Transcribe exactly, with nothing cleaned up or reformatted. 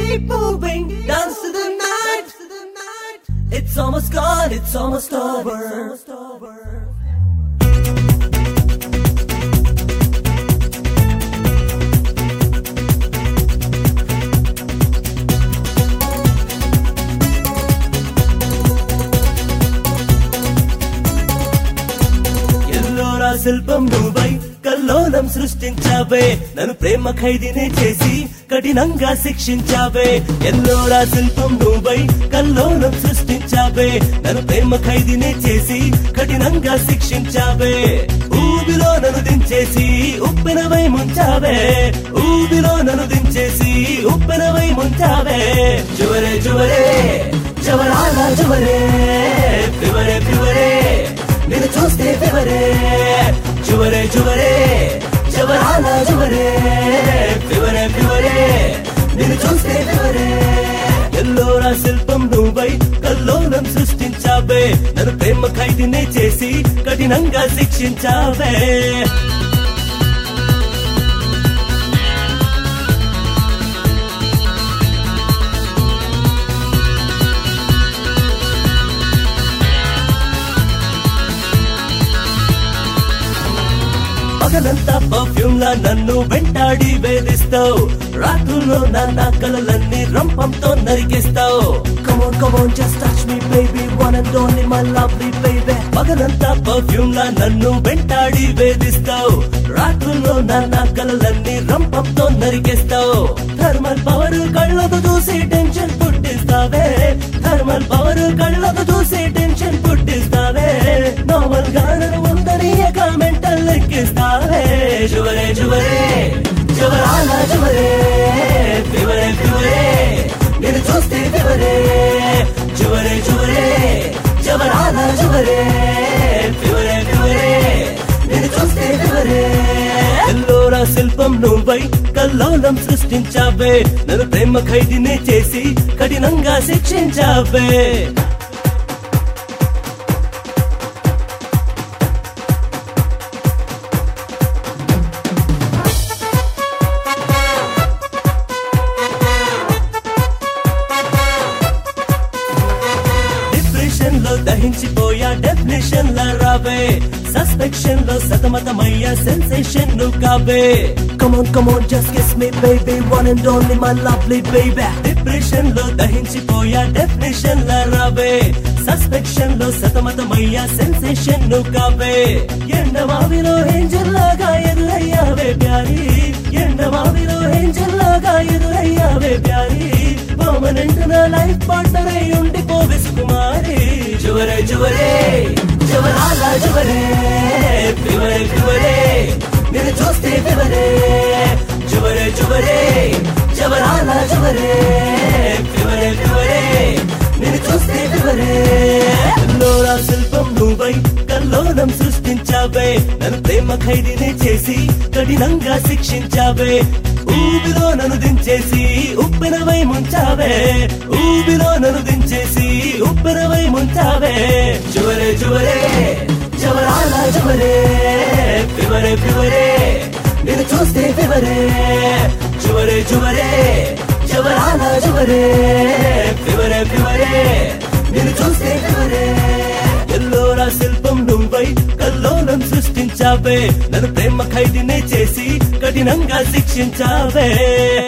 keep moving, dance to the night. It's almost gone, it's almost over. Ellora శిల్పం నువ్వై కల్లోలం సృష్టించావే, నన్ను ప్రేమ ఖైదీనే చేసి కఠినంగా శిక్షించావే. ఎల్లోరా శిల్పం నువ్వై కల్లోలం సృష్టించావే, నన్ను ప్రేమ ఖైదీనే చేసి కఠినంగా శిక్షించావే. ఊబిలో నన్ను దించేసి ఉప్పెనవై ముంచావే, ఊబిలో నన్ను దించేసి ఉప్పెనవై ముంచావే. జువరే జువరే జవరాలా జువరే, పివరే పివరే నిన్ను చూస్తే పివరే. జువరే జువరే జవరాలా జువరే, పివరే పివరే నిన్ను చూస్తే పివరే. ఎల్లోరా శిల్పం నువ్వై కల్లోలం సృష్టించావే, నన్ను ప్రేమ ఖైదీనే చేసి కఠినంగా శిక్షించావే. పగలంతా పర్ఫ్యూమ్ లా నన్ను వెంటాడి వేధిస్తావు, రాత్రుల్లో నా కలలన్నీ రంపంతో నరికిస్తావు. Come on, come on, just touch me baby, one and only my lovely baby. పగలంతా పర్ఫ్యూమ్ లా నన్ను వెంటాడి వేధిస్తావు, రాత్రుల్లో నా కలలన్నీ రంపంతో నరికిస్తావు. థర్మల్ పవర్ కళ్ళకు చూసి టెన్షన్ పుట్టిస్తావే, థర్మల్ పవర్ కళ్ళకు చూసి టెన్షన్ పుట్టిస్తావే. నార్మల్ గా నన్ను ఉందని మెంటల్ లెక్కిస్తావే. జువరే జువరే జవరాలా జువరే, పివరే పివరే నిన్ను చూస్తే పివరే. జువరే జువరే జవరాలా జువరే, పివరే పివరే నిన్ను చూస్తే పివరే. ఎల్లోరా శిల్పం నువ్వై కల్లోలం సృష్టించావే, నన్ను ప్రేమ ఖైదీనే చేసి కఠినంగా శిక్షించావే. దహించిపోయా డెఫినేషన్ లా రావే, సస్పెక్షన్ లో సతమతమయ్యా సెన్సేషన్ ను కావే. Come on, come on, just kiss me baby, one and only my lovely baby. Depression లో దహించిపోయా డెఫినేషన్ లా రావే, సస్పెక్షన్ లో సతమతమయ్యా సెన్సేషన్ ను కావే. ఎండమావిలో ఏంజల్ లాగా ఎదురయ్యావే ప్యారీ, ఎండమావిలో ఏంజల్ లాగా ఎదురయ్యావే ప్యారీ. పర్మనెంట్ నా లైఫ్ పార్ట్నర్ అయి ఉండిపోవే సుకుమారి. జువరే జువరే జవరాలా జువరే, పివరే పివరే నిన్ను చూస్తే పివరే. జువరే జువరే జవరాలా జువరే, పివరే పివరే నిన్ను చూస్తే పివరే. ఎల్లోరా శిల్పం నువ్వై కల్లోలం సృష్టించావే, నన్ను ప్రేమ ఖైదీనే చేసి కఠినంగా శిక్షించావే. ఊబిలో నన్ను దించేసి ఉప్పెనవై ముంచావే, ఊబిలో నన్ను దించేసి ఉప్పెనవై ముంచావే. జువరే జువరే జవరాలా జువరే, పివరే పివరే నిన్ను చూస్తే పివరే. జువరే జువరే జవరాలా జువరే, పివరే పివరే నిన్ను చూస్తే పివరే. ఎల్లోరా శిల్పం నువ్వై కల్లోలం సృష్టించావే, నన్ను ప్రేమ ఖైదీనే చేసి కఠినంగా శిక్షించావే.